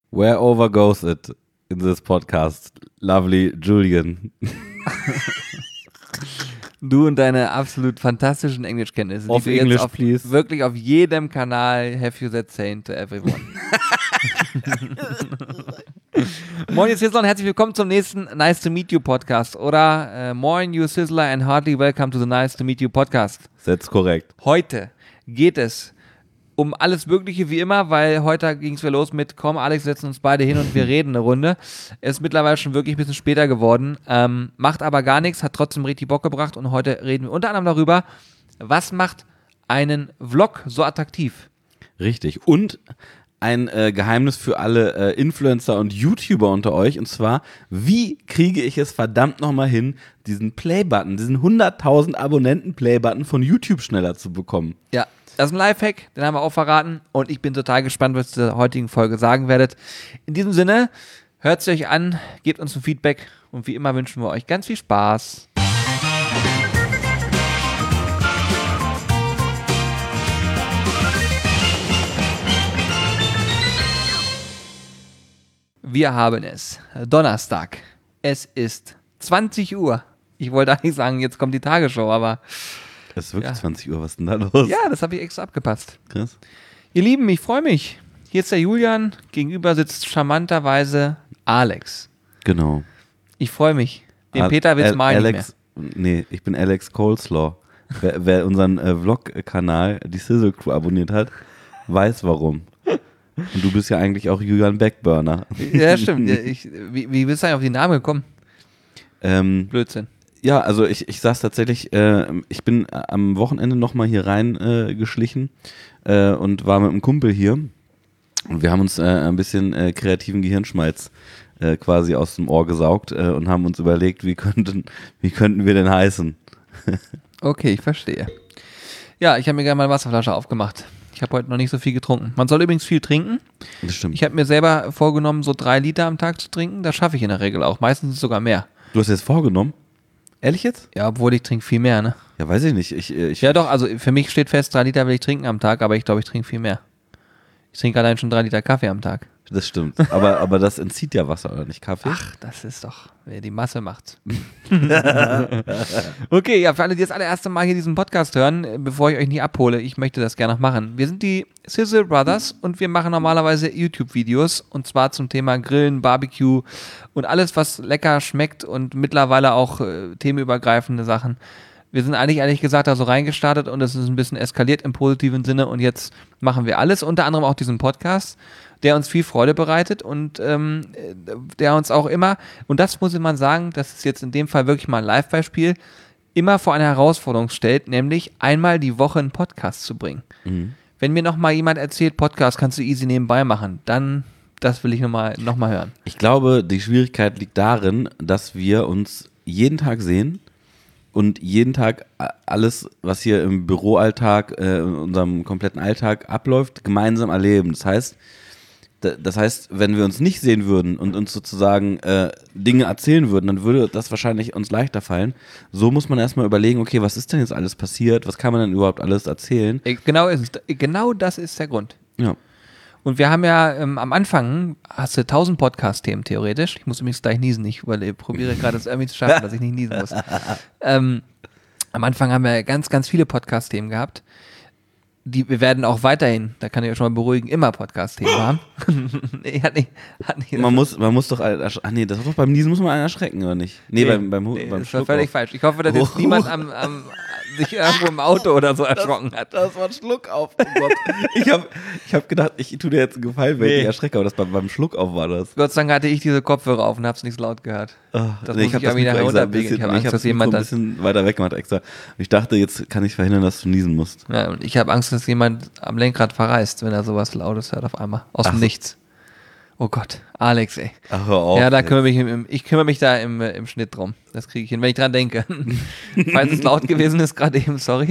Wherever goes it in this podcast, lovely Julian. Du und deine absolut fantastischen Englischkenntnisse, Auf die du English, jetzt please. wirklich auf jedem Kanal have you that saying to everyone. Moin, ihr Sizzler und herzlich willkommen zum nächsten Nice to Meet You Podcast. Oder moin, you Sizzler and heartily welcome to the Nice to Meet You Podcast. That's korrekt. Heute geht es um alles Mögliche wie immer, weil heute ging es wieder los mit komm Alex, setzen uns beide hin und wir reden eine Runde. Es ist mittlerweile schon wirklich ein bisschen später geworden, macht aber gar nichts, hat trotzdem richtig Bock gebracht und heute reden wir unter anderem darüber, was macht einen Vlog so attraktiv? Richtig. Und ein Geheimnis für alle Influencer und YouTuber unter euch, und zwar, wie kriege ich es verdammt nochmal hin, diesen Play-Button, diesen 100.000 Abonnenten-Play-Button von YouTube schneller zu bekommen? Ja, das ist ein Lifehack, den haben wir auch verraten und ich bin total gespannt, was ihr in der heutigen Folge sagen werdet. In diesem Sinne, hört es euch an, gebt uns ein Feedback und wie immer wünschen wir euch ganz viel Spaß. Wir haben es. Donnerstag. Es ist 20 Uhr. Ich wollte eigentlich sagen, jetzt kommt die Tagesschau, aber Es ist wirklich Ja. 20 Uhr, was ist denn da los? ja, das habe ich extra abgepasst. Krass. Ihr Lieben, ich freue mich. Hier ist der Julian, gegenüber sitzt charmanterweise Alex. Genau. Ich freue mich. Den Peter wird's mal nicht mehr. Alex, nee, ich bin Alex Coleslaw. Wer unseren Vlog-Kanal, die Sizzle Crew, abonniert hat, weiß warum. Und du bist ja eigentlich auch Julian Backburner. Ja, stimmt. Wie bist du eigentlich auf den Namen gekommen? Blödsinn. Ja, also ich saß tatsächlich, ich bin am Wochenende nochmal hier rein geschlichen und war mit einem Kumpel hier. Und wir haben uns ein bisschen kreativen Gehirnschmalz quasi aus dem Ohr gesaugt und haben uns überlegt, wie könnten wir denn heißen? Okay, ich verstehe. Ja, ich habe mir gerne meine Wasserflasche aufgemacht. Ich habe heute noch nicht so viel getrunken. Man soll übrigens viel trinken. Das stimmt. Ich habe mir selber vorgenommen, so 3 Liter am Tag zu trinken. Das schaffe ich in der Regel auch. Meistens sogar mehr. Du hast jetzt vorgenommen? Ehrlich jetzt? Ja, obwohl ich trinke viel mehr, ne? Ja, weiß ich nicht. Ich Ja doch, also für mich steht fest, 3 Liter will ich trinken am Tag, aber ich glaube, ich trinke viel mehr. Ich trinke allein schon 3 Liter Kaffee am Tag. Das stimmt. Aber das entzieht ja Wasser, oder nicht? Kaffee? Ach, das ist doch, wer die Masse macht. Okay, ja, für alle, die das allererste Mal hier diesen Podcast hören, bevor ich euch nicht abhole, ich möchte das gerne noch machen. Wir sind die Sizzle Brothers und wir machen normalerweise YouTube-Videos und zwar zum Thema Grillen, Barbecue und alles, was lecker schmeckt und mittlerweile auch themenübergreifende Sachen. Wir sind eigentlich ehrlich gesagt da so reingestartet und es ist ein bisschen eskaliert im positiven Sinne und jetzt machen wir alles, unter anderem auch diesen Podcast, der uns viel Freude bereitet und der uns auch immer, und das muss man sagen, das ist jetzt in dem Fall wirklich mal ein Live-Beispiel, immer vor eine Herausforderung stellt, nämlich einmal die Woche einen Podcast zu bringen. Mhm. Wenn mir nochmal jemand erzählt, Podcast kannst du easy nebenbei machen, dann, das will ich noch mal hören. Ich glaube, die Schwierigkeit liegt darin, dass wir uns jeden Tag sehen und jeden Tag alles, was hier im Büroalltag, in unserem kompletten Alltag abläuft, gemeinsam erleben. Das heißt, wenn wir uns nicht sehen würden und uns sozusagen Dinge erzählen würden, dann würde das wahrscheinlich uns leichter fallen. So muss man erstmal überlegen, okay, was ist denn jetzt alles passiert? Was kann man denn überhaupt alles erzählen? Genau das ist der Grund. Ja. Und wir haben ja am Anfang, hast du 1000 Podcast-Themen theoretisch. Ich muss übrigens gleich niesen, ich probiere gerade das irgendwie zu schaffen, dass ich nicht niesen muss. Am Anfang haben wir ganz, ganz viele Podcast-Themen gehabt. Wir werden auch weiterhin, da kann ich euch schon mal beruhigen, immer Podcast-Themen haben. Nee, hat nicht Man muss doch, nee, das ist doch beim Niesen muss man einen erschrecken, oder nicht? Nee, beim das war Schluck völlig auf. falsch. Ich hoffe, dass jetzt niemand sich irgendwo im Auto oder so erschrocken hat. Das war ein Schluck auf. Oh Gott. Ich hab gedacht, ich tue dir jetzt einen Gefallen, wenn ich erschrecke, aber das beim Schluck auf war das. Gott sei Dank hatte ich diese Kopfhörer auf und hab's nicht so laut gehört. Das muss Ich habe das wieder Mikro extra ein runterbiegen. bisschen, Ich habe Angst, dass jemand ein das. bisschen weiter weg gemacht extra. Ich dachte, jetzt kann ich verhindern, dass du niesen musst. Ja, und ich habe Angst, dass jemand am Lenkrad verreist, wenn er sowas Lautes hört auf einmal. Aus dem Nichts. Oh Gott, Alex, ey. Ach, hör auf. Ja, da ich kümmere mich da im Schnitt drum. Das kriege ich hin, wenn ich dran denke. Falls es laut gewesen ist, gerade eben, sorry.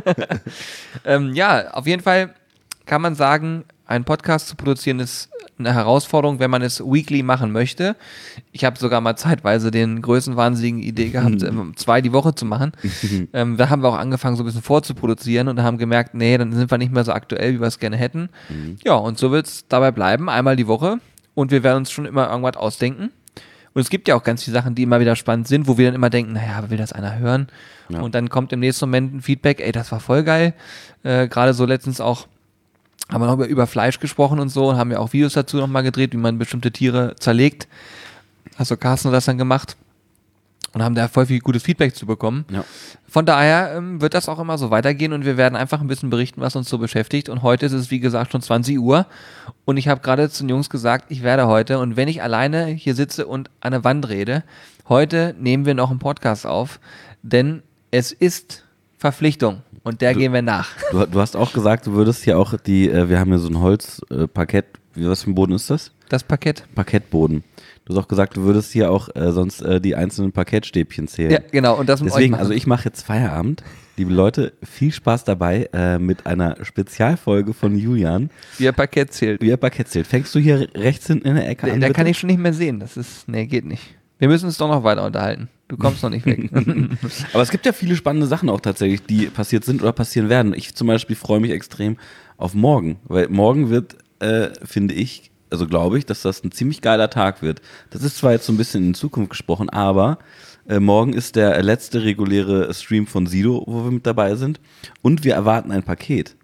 Ja, auf jeden Fall kann man sagen, einen Podcast zu produzieren ist eine Herausforderung, wenn man es weekly machen möchte. Ich habe sogar mal zeitweise den größenwahnsinnigen Idee gehabt, 2 die Woche zu machen. Da haben wir auch angefangen, so ein bisschen vorzuproduzieren und haben gemerkt, nee, dann sind wir nicht mehr so aktuell, wie wir es gerne hätten. Ja, und so wird es dabei bleiben, einmal die Woche. und wir werden uns schon immer irgendwas ausdenken. Und es gibt ja auch ganz viele Sachen, die immer wieder spannend sind, wo wir dann immer denken, naja, will das einer hören? Ja. Und dann kommt im nächsten Moment ein Feedback, ey, das war voll geil. Gerade so letztens auch haben wir noch über Fleisch gesprochen und so und haben ja auch Videos dazu nochmal gedreht, wie man bestimmte Tiere zerlegt. Also Carsten hat das dann gemacht und haben da voll viel gutes Feedback zu bekommen. Ja. Von daher wird das auch immer so weitergehen und wir werden einfach ein bisschen berichten, was uns so beschäftigt. Und heute ist es, wie gesagt, schon 20 Uhr und ich habe gerade zu den Jungs gesagt, ich werde heute, und wenn ich alleine hier sitze und an der Wand rede, heute nehmen wir noch einen Podcast auf, denn es ist Verpflichtung und der gehen wir nach. Du hast auch gesagt, du würdest hier auch wir haben hier so ein Holzparkett, was für ein Boden ist das? Das Parkett. Parkettboden. Du hast auch gesagt, du würdest hier auch sonst die einzelnen Parkettstäbchen zählen. Ja, genau. Und das mit Deswegen, euch also ich mache jetzt Feierabend. Liebe Leute, viel Spaß dabei mit einer Spezialfolge von Julian. Wie er Parkett zählt. Wie er Parkett zählt. Fängst du hier rechts hinten in der Ecke an? Da bitte? kann ich schon nicht mehr sehen. Nee, geht nicht. Wir müssen uns doch noch weiter unterhalten. Du kommst noch nicht weg. Aber es gibt ja viele spannende Sachen auch tatsächlich, die passiert sind oder passieren werden. Ich zum Beispiel freue mich extrem auf morgen, weil morgen wird, finde ich, also glaube ich, dass das ein ziemlich geiler Tag wird. Das ist zwar jetzt so ein bisschen in Zukunft gesprochen, aber morgen ist der letzte reguläre Stream von Sido, wo wir mit dabei sind. Und wir erwarten ein Paket.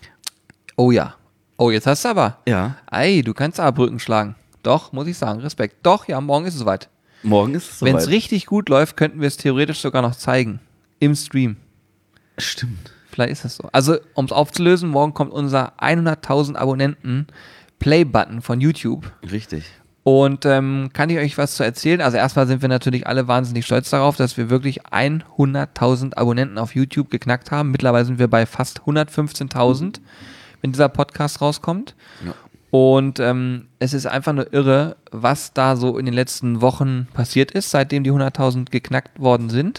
Oh ja. Oh, jetzt hast du aber. Ja. Ei, du kannst aber Brücken schlagen. Doch, muss ich sagen, Respekt. Doch, ja, morgen ist es soweit. Morgen ist es Wenn soweit. es richtig gut läuft, könnten wir es theoretisch sogar noch zeigen. Im Stream. Stimmt. Vielleicht ist das so. Also, um es aufzulösen, morgen kommt unser 100.000 Abonnenten Play-Button von YouTube. Richtig. Und kann ich euch was zu erzählen? Also erstmal sind wir natürlich alle wahnsinnig stolz darauf, dass wir wirklich 100.000 Abonnenten auf YouTube geknackt haben. Mittlerweile sind wir bei fast 115.000, wenn dieser Podcast rauskommt. Ja. Und es ist einfach nur irre, was da so in den letzten Wochen passiert ist, seitdem die 100.000 geknackt worden sind.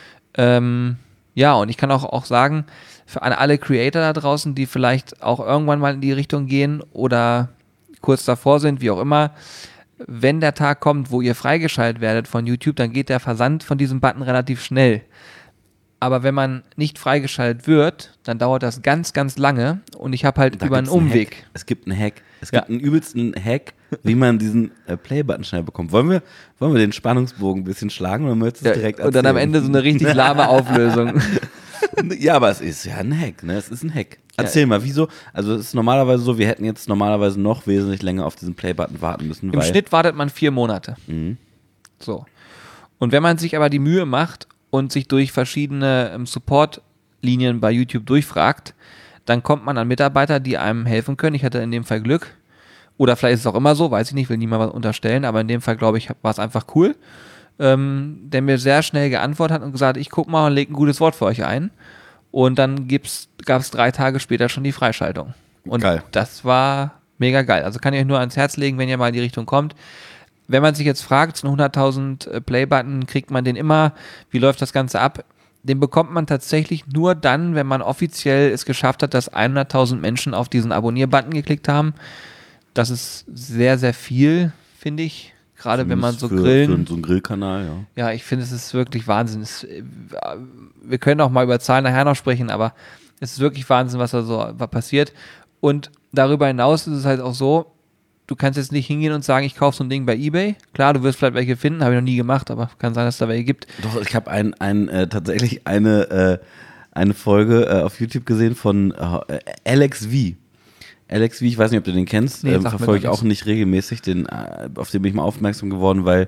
Ja, und ich kann auch sagen, für alle Creator da draußen, die vielleicht auch irgendwann mal in die Richtung gehen oder kurz davor sind, wie auch immer, wenn der Tag kommt, wo ihr freigeschaltet werdet von YouTube, dann geht der Versand von diesem Button relativ schnell. Aber wenn man nicht freigeschaltet wird, dann dauert das ganz, ganz lange und ich habe halt Da über einen gibt's einen Umweg. Hack. Es gibt einen Hack. Es Ja. gibt einen übelsten Hack, wie man diesen Play-Button schnell bekommt. Wollen wir den Spannungsbogen ein bisschen schlagen oder möchtest du es direkt Und dann am erzählen? Ende so eine richtig lahme Auflösung. Ja, aber es ist ja ein Hack, ne? Es ist ein Hack. Erzähl mal, wieso? Also es ist normalerweise so, wir hätten jetzt normalerweise noch wesentlich länger auf diesen Play-Button warten müssen. Im Schnitt wartet man 4 Monate. Mhm. So. Und wenn man sich aber die Mühe macht und sich durch verschiedene Support-Linien bei YouTube durchfragt, dann kommt man an Mitarbeiter, die einem helfen können. Ich hatte in dem Fall Glück. Oder vielleicht ist es auch immer so, weiß ich nicht, will niemand was unterstellen, aber in dem Fall, glaube ich, war es einfach cool. Der mir sehr schnell geantwortet hat und gesagt, ich guck mal und leg ein gutes Wort für euch ein. Und dann gab es 3 Tage später schon die Freischaltung. Und Geil. das war mega geil. Also kann ich euch nur ans Herz legen, wenn ihr mal in die Richtung kommt. Wenn man sich jetzt fragt, so einen 100.000 Play-Button, kriegt man den immer? Wie läuft das Ganze ab? Den bekommt man tatsächlich nur dann, wenn man offiziell es geschafft hat, dass 100.000 Menschen auf diesen Abonnier-Button geklickt haben. Das ist sehr, sehr viel, finde ich. Gerade wenn man so für grillen. so einen Grillkanal, ja. Ja, ich finde, es ist wirklich Wahnsinn. Wir können auch mal über Zahlen nachher noch sprechen, aber es ist wirklich Wahnsinn, was da so passiert. Und darüber hinaus ist es halt auch so, du kannst jetzt nicht hingehen und sagen, ich kaufe so ein Ding bei eBay. Klar, du wirst vielleicht welche finden, habe ich noch nie gemacht, aber kann sein, dass es da welche gibt. Doch, ich habe tatsächlich eine Folge auf YouTube gesehen von Alex V. Alex V, ich weiß nicht, ob du den kennst, Nee, sag mir verfolge ich doch auch nicht regelmäßig, auf den bin ich mal aufmerksam geworden, weil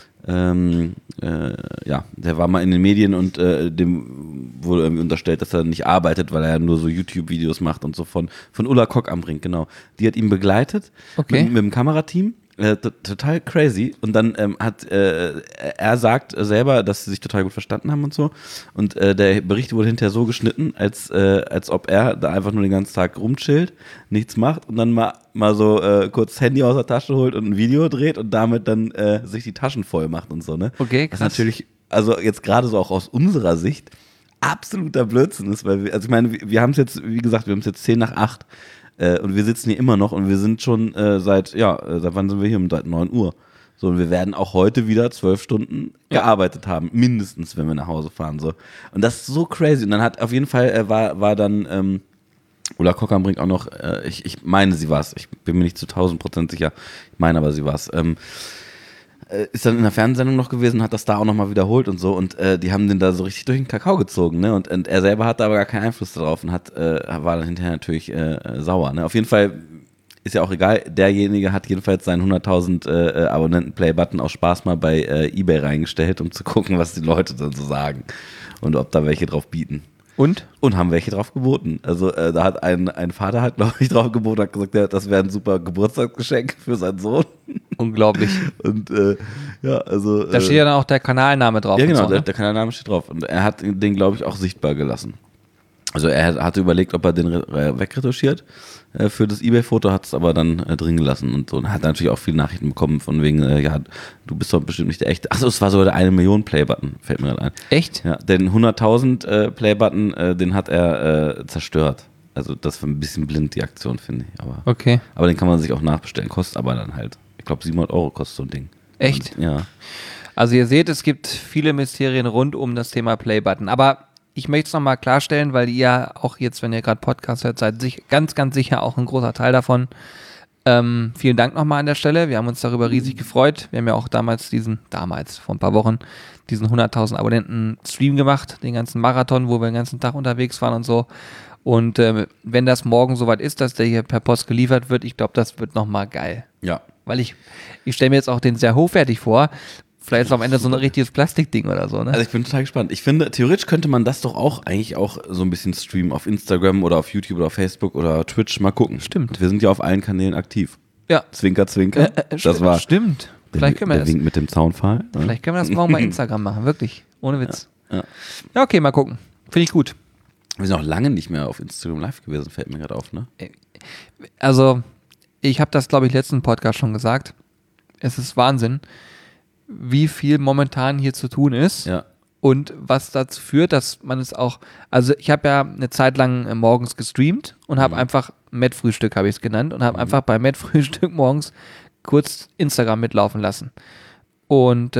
der war mal in den Medien und dem wurde irgendwie unterstellt, dass er nicht arbeitet, weil er ja nur so YouTube-Videos macht und so von Ulla Kock am Brink, genau. Die hat ihn begleitet Okay. mit dem Kamerateam. Total crazy. Und dann er sagt selber, dass sie sich total gut verstanden haben und so. Und der Bericht wurde hinterher so geschnitten, als ob er da einfach nur den ganzen Tag rumchillt, nichts macht und dann mal so kurz das Handy aus der Tasche holt und ein Video dreht und damit dann sich die Taschen voll macht und so, ne? Okay, krass. Was natürlich, also jetzt gerade so auch aus unserer Sicht, absoluter Blödsinn ist, weil ich meine, wir haben es jetzt, wie gesagt, wir haben es jetzt 10 nach 8. Und wir sitzen hier immer noch und wir sind schon seit wann sind wir hier? Seit 9 Uhr. So, und wir werden auch heute wieder 12 Stunden gearbeitet haben, mindestens, wenn wir nach Hause fahren. So. Und das ist so crazy. Und dann hat auf jeden Fall, war dann Ulla Kockern bringt auch noch, ich meine, sie war's. Ich bin mir nicht zu 1000% sicher. Ich meine aber, sie war's. Ist dann in der Fernsehsendung noch gewesen, hat das da auch nochmal wiederholt und so. Und die haben den da so richtig durch den Kakao gezogen. Ne? Und er selber hatte aber gar keinen Einfluss darauf und war dann hinterher natürlich sauer. Ne? Auf jeden Fall ist ja auch egal. Derjenige hat jedenfalls seinen 100.000 Abonnenten-Play-Button aus Spaß mal bei eBay reingestellt, um zu gucken, was die Leute dann so sagen. Und ob da welche drauf bieten. Und? Und haben welche drauf geboten. Also da hat ein Vater halt, glaube ich, drauf geboten, hat gesagt, ja, das wäre ein super Geburtstagsgeschenk für seinen Sohn. Unglaublich. Und ja, also. Da steht ja dann auch der Kanalname drauf. Ja, genau, und so, ne? der Kanalname steht drauf. Und er hat den, glaube ich, auch sichtbar gelassen. Also er hatte überlegt, ob er den wegretuschiert für das eBay-Foto, hat es aber dann drin gelassen und so. Und hat natürlich auch viele Nachrichten bekommen von wegen, ja, du bist doch bestimmt nicht der echte. Achso, es war sogar der 1 Million Play-Button, fällt mir gerade ein. Echt? Ja, den 100.000 Play-Button, den hat er zerstört. Also das war ein bisschen blind, die Aktion, finde ich. Okay. Aber den kann man sich auch nachbestellen, kostet aber dann halt, ich glaube 700 € kostet so ein Ding. Echt? Und, ja. Also ihr seht, es gibt viele Mysterien rund um das Thema Playbutton. Aber ich möchte es nochmal klarstellen, weil ihr auch jetzt, wenn ihr gerade Podcast hört, seid ganz, ganz sicher auch ein großer Teil davon. Vielen Dank nochmal an der Stelle. Wir haben uns darüber riesig gefreut. Wir haben ja auch damals vor ein paar Wochen, diesen 100.000 Abonnenten Stream gemacht, den ganzen Marathon, wo wir den ganzen Tag unterwegs waren und so. Und wenn das morgen soweit ist, dass der hier per Post geliefert wird, ich glaube, das wird nochmal geil. Ja. Weil ich stelle mir jetzt auch den sehr hochwertig vor. Vielleicht ist am Ende so ein richtiges Plastikding oder so, ne? Also ich bin total gespannt. Ich finde, theoretisch könnte man das doch auch eigentlich auch so ein bisschen streamen auf Instagram oder auf YouTube oder auf Facebook oder Twitch. Mal gucken. Stimmt. Wir sind ja auf allen Kanälen aktiv. Ja. Zwinker, zwinker. Das war Stimmt. Vielleicht können wir der das. Wink mit dem Zaunpfahl. Vielleicht können wir das morgen bei Instagram machen, wirklich. Ohne Witz. Ja. Ja, okay, mal gucken. Finde ich gut. Wir sind auch lange nicht mehr auf Instagram live gewesen, fällt mir gerade auf, ne? Also, ich habe das, glaube ich, letzten Podcast schon gesagt. Es ist Wahnsinn, wie viel momentan hier zu tun ist. Ja. Und was dazu führt, dass man es auch, also ich habe ja eine Zeit lang morgens gestreamt und habe einfach Met-Frühstück, habe ich es genannt, und habe einfach bei Met-Frühstück morgens kurz Instagram mitlaufen lassen. Und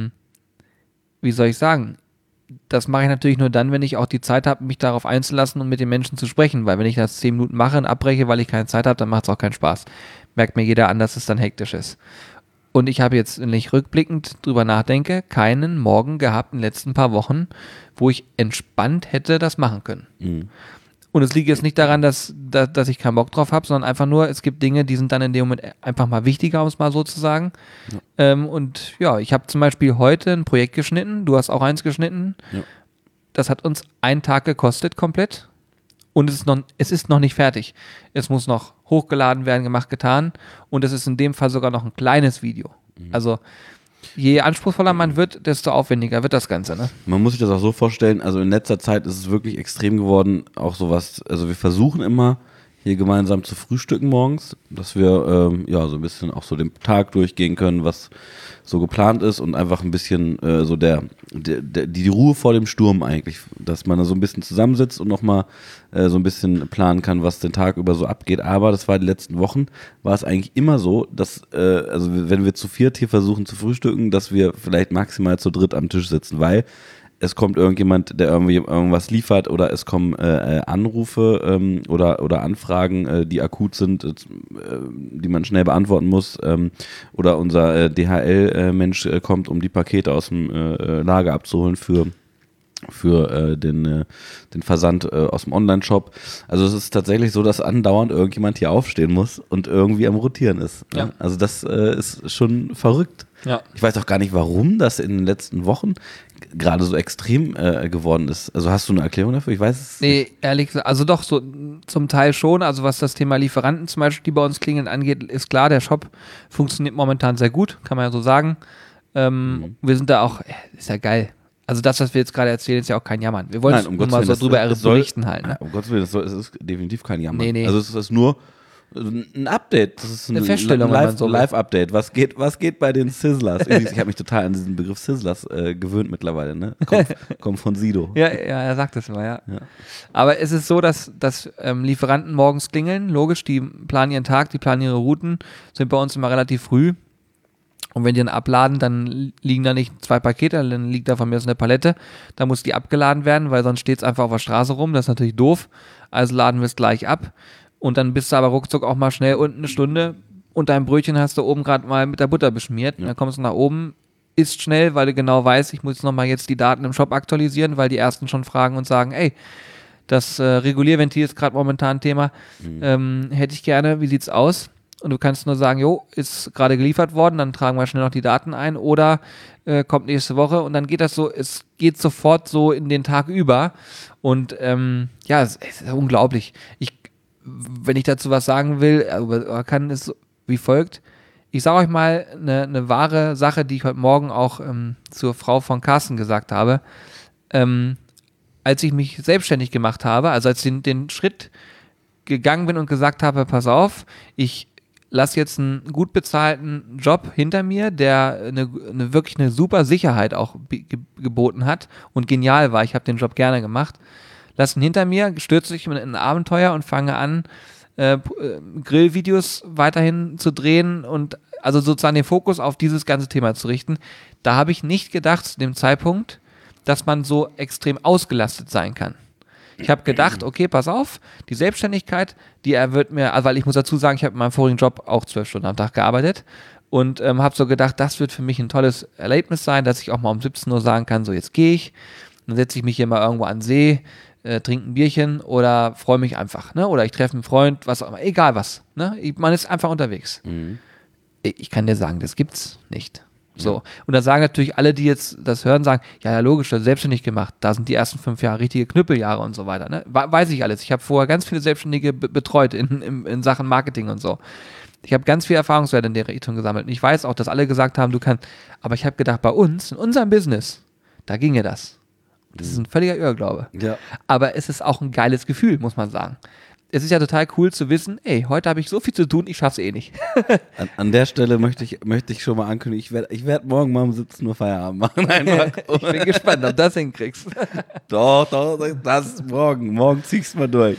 wie soll ich sagen, das mache ich natürlich nur dann, wenn ich auch die Zeit habe, mich darauf einzulassen und mit den Menschen zu sprechen, weil wenn ich das 10 Minuten mache und abbreche, weil ich keine Zeit habe, dann macht es auch keinen Spaß. Merkt mir jeder an, dass es dann hektisch ist. Und ich habe jetzt, wenn ich rückblickend drüber nachdenke, keinen Morgen gehabt in den letzten paar Wochen, wo ich entspannt hätte das machen können. Mhm. Und es liegt jetzt nicht daran, dass ich keinen Bock drauf habe, sondern einfach nur, es gibt Dinge, die sind dann in dem Moment einfach mal wichtiger, um es mal so zu sagen. Ja. Und ja, ich habe zum Beispiel heute ein Projekt geschnitten, du hast auch eins geschnitten. Ja. Das hat uns einen Tag gekostet komplett. Und es ist noch nicht fertig. Es muss noch hochgeladen werden, gemacht, getan. Und es ist in dem Fall sogar noch ein kleines Video. Also je anspruchsvoller man wird, desto aufwendiger wird das Ganze. Ne? Man muss sich das auch so vorstellen, also in letzter Zeit ist es wirklich extrem geworden, auch sowas, also wir versuchen immer hier gemeinsam zu frühstücken morgens, dass wir ja so ein bisschen auch so den Tag durchgehen können, was so geplant ist und einfach ein bisschen so die Ruhe vor dem Sturm eigentlich, dass man da so ein bisschen zusammensitzt und nochmal so ein bisschen planen kann, was den Tag über so abgeht. Aber das war die letzten Wochen, war es eigentlich immer so, dass, also wenn wir zu viert hier versuchen zu frühstücken, dass wir vielleicht maximal zu dritt am Tisch sitzen, weil es kommt irgendjemand, der irgendwie irgendwas liefert oder es kommen Anrufe oder Anfragen, die akut sind, die man schnell beantworten muss, oder unser DHL-Mensch kommt, um die Pakete aus dem Lager abzuholen für den Versand aus dem Online-Shop. Also es ist tatsächlich so, dass andauernd irgendjemand hier aufstehen muss und irgendwie am Rotieren ist. Ne? Ja. Also das ist schon verrückt. Ja. Ich weiß auch gar nicht, warum das in den letzten Wochen gerade so extrem geworden ist. Also hast du eine Erklärung dafür? Ich weiß es nicht. Nee, ehrlich gesagt, also doch, so zum Teil schon. Also was das Thema Lieferanten zum Beispiel, die bei uns klingeln, angeht, ist klar, der Shop funktioniert momentan sehr gut, kann man ja so sagen. Wir sind da auch, ist ja geil. Also das, was wir jetzt gerade erzählen, ist ja auch kein Jammern. Wir wollen um nur mal so drüber berichten halt. Ne? Um Gottes Willen, es ist definitiv kein Jammern. Nee. Also es ist nur ein Update. Das ist eine Feststellung, wenn man so will. Live-Update. Was geht bei den Sizzlers? Ich habe mich total an diesen Begriff Sizzlers gewöhnt mittlerweile. Ne? Kommt von Sido. Ja, er sagt das immer, ja. Aber es ist so, dass Lieferanten morgens klingeln. Logisch, die planen ihren Tag, die planen ihre Routen, sind bei uns immer relativ früh. Und wenn die dann abladen, dann liegen da nicht 2 Pakete, dann liegt da von mir so eine Palette. Da muss die abgeladen werden, weil sonst steht es einfach auf der Straße rum. Das ist natürlich doof. Also laden wir es gleich ab. Und dann bist du aber ruckzuck auch mal schnell unten eine Stunde. Und dein Brötchen hast du oben gerade mal mit der Butter beschmiert. Und dann kommst du nach oben, isst schnell, weil du genau weißt, ich muss nochmal jetzt die Daten im Shop aktualisieren, weil die Ersten schon fragen und sagen, ey, das Regulierventil ist gerade momentan ein Thema. Hätte ich gerne, wie sieht's aus? Und du kannst nur sagen, jo, ist gerade geliefert worden, dann tragen wir schnell noch die Daten ein oder kommt nächste Woche und dann geht das so, es geht sofort so in den Tag über und ja, es ist unglaublich. Wenn ich dazu was sagen will, kann es wie folgt. Ich sage euch mal eine wahre Sache, die ich heute Morgen auch zur Frau von Carsten gesagt habe. Als ich mich selbstständig gemacht habe, also als ich den Schritt gegangen bin und gesagt habe, pass auf, ich lasse jetzt einen gut bezahlten Job hinter mir, der wirklich eine super Sicherheit auch geboten hat und genial war. Ich habe den Job gerne gemacht. Lass ihn hinter mir, stürze mich in ein Abenteuer und fange an, Grillvideos weiterhin zu drehen und also sozusagen den Fokus auf dieses ganze Thema zu richten. Da habe ich nicht gedacht zu dem Zeitpunkt, dass man so extrem ausgelastet sein kann. Ich habe gedacht, okay, pass auf, die Selbstständigkeit, die wird mir, also weil ich muss dazu sagen, ich habe in meinem vorigen Job auch 12 Stunden am Tag gearbeitet und habe so gedacht, das wird für mich ein tolles Erlebnis sein, dass ich auch mal um 17 Uhr sagen kann, so jetzt gehe ich, dann setze ich mich hier mal irgendwo an den See, trinke ein Bierchen oder freue mich einfach, ne? Oder ich treffe einen Freund, was auch immer, egal was, ne? Man ist einfach unterwegs. Ich kann dir sagen, das gibt's nicht. So. Und da sagen natürlich alle, die jetzt das hören, sagen, ja, logisch, das ist selbstständig gemacht. Da sind die ersten 5 Jahre richtige Knüppeljahre und so weiter. Ne? Weiß ich alles. Ich habe vorher ganz viele Selbstständige betreut in Sachen Marketing und so. Ich habe ganz viel Erfahrungswerte in der Richtung gesammelt. Und ich weiß auch, dass alle gesagt haben, du kannst. Aber ich habe gedacht, bei uns, in unserem Business, da ginge das. Und das ist ein völliger Irrglaube. Ja. Aber es ist auch ein geiles Gefühl, muss man sagen. Es ist ja total cool zu wissen, ey, heute habe ich so viel zu tun, ich schaff's eh nicht. An der Stelle möchte ich schon mal ankündigen, ich werd morgen mal um 17 Uhr Feierabend machen. Ich bin gespannt, ob du das hinkriegst. Doch, das ist morgen. Morgen ziehst du mal durch.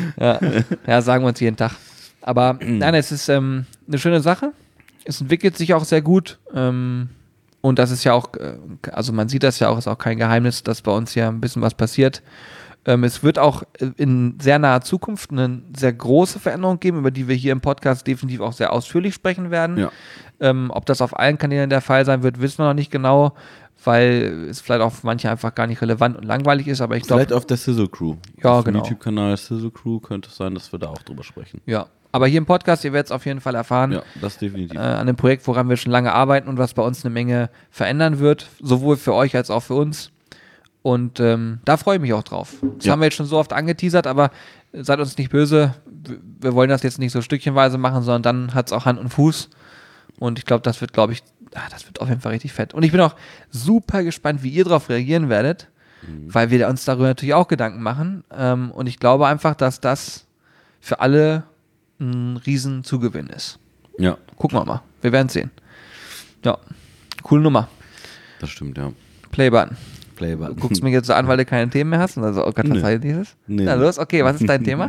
Ja, sagen wir uns jeden Tag. Aber nein, es ist eine schöne Sache. Es entwickelt sich auch sehr gut. Und das ist ja auch, also man sieht das ja auch, ist auch kein Geheimnis, dass bei uns ja ein bisschen was passiert. Es wird auch in sehr naher Zukunft eine sehr große Veränderung geben, über die wir hier im Podcast definitiv auch sehr ausführlich sprechen werden. Ja. Ob das auf allen Kanälen der Fall sein wird, wissen wir noch nicht genau, weil es vielleicht auch für manche einfach gar nicht relevant und langweilig ist. Aber ich glaube, vielleicht auf der Sizzle Crew. Ja, auf genau. dem YouTube-Kanal Sizzle Crew könnte es sein, dass wir da auch drüber sprechen. Ja, aber hier im Podcast, ihr werdet es auf jeden Fall erfahren. Ja, das definitiv. An dem Projekt, woran wir schon lange arbeiten und was bei uns eine Menge verändern wird, sowohl für euch als auch für uns. Und da freue ich mich auch drauf. Das haben wir jetzt schon so oft angeteasert, aber seid uns nicht böse. Wir wollen das jetzt nicht so stückchenweise machen, sondern dann hat es auch Hand und Fuß. Und ich glaube, das wird, das wird auf jeden Fall richtig fett. Und ich bin auch super gespannt, wie ihr darauf reagieren werdet, weil wir uns darüber natürlich auch Gedanken machen. Und ich glaube einfach, dass das für alle ein riesen Zugewinn ist. Ja. Gucken wir mal. Wir werden es sehen. Ja, coole Nummer. Das stimmt, ja. Playbutton. Du guckst mich jetzt so an, weil du keine Themen mehr hast? Und also, oh Gott, was heißt dieses? Nee. Na los, okay, was ist dein Thema?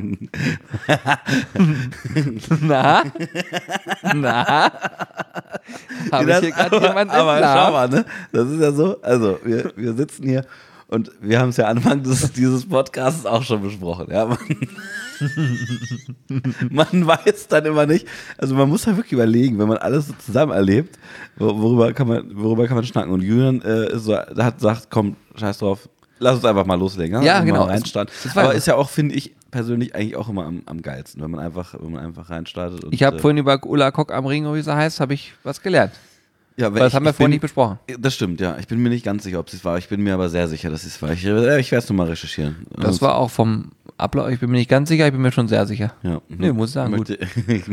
Na? Habe ich hier gerade jemanden aber schau mal, ne? Das ist ja so, also wir sitzen hier und wir haben es ja Anfang dieses Podcasts auch schon besprochen. Ja? Man weiß dann immer nicht, also man muss ja wirklich überlegen, wenn man alles so zusammen erlebt, worüber kann man schnacken. Und Julian hat gesagt, komm, scheiß drauf, lass uns einfach mal loslegen. Ja, genau. Aber ist ja auch, finde ich persönlich, eigentlich auch immer am geilsten, wenn man einfach reinstartet. Und, ich habe vorhin über Ulla Kock am Ring, wie sie heißt, habe ich was gelernt. Ja, das haben wir vorhin nicht besprochen. Das stimmt, ja. Ich bin mir nicht ganz sicher, ob es war. Ich bin mir aber sehr sicher, dass es war. Ich werde es nochmal recherchieren. Das war auch vom Ablauf. Ich bin mir nicht ganz sicher, ich bin mir schon sehr sicher. Ja. Nee, muss ich sagen. Gut.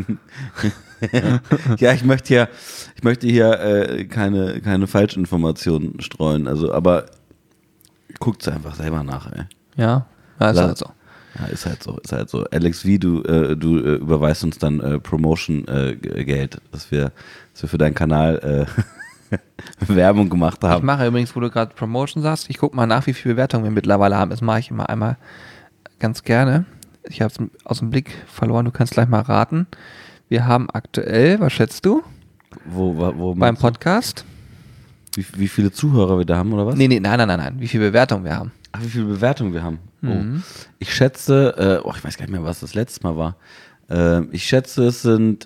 Ja, ich möchte hier keine Falschinformationen streuen. Also, aber guckt es einfach selber nach, ey. Ja, ist halt so. Ja, ist halt so. Alex V, du überweist uns dann Promotion-Geld, dass wir für deinen Kanal Werbung gemacht haben. Ich mache übrigens, wo du gerade Promotion sagst, ich gucke mal nach, wie viele Bewertungen wir mittlerweile haben. Das mache ich immer einmal ganz gerne. Ich habe es aus dem Blick verloren, du kannst gleich mal raten. Wir haben aktuell, was schätzt du? Wo Beim Podcast? Wie viele Zuhörer wir da haben, oder was? Nein. Wie viele Bewertungen wir haben. Ach, wie viele Bewertungen wir haben. Oh. Ich schätze, ich weiß gar nicht mehr, was das letzte Mal war. Ich schätze, es sind,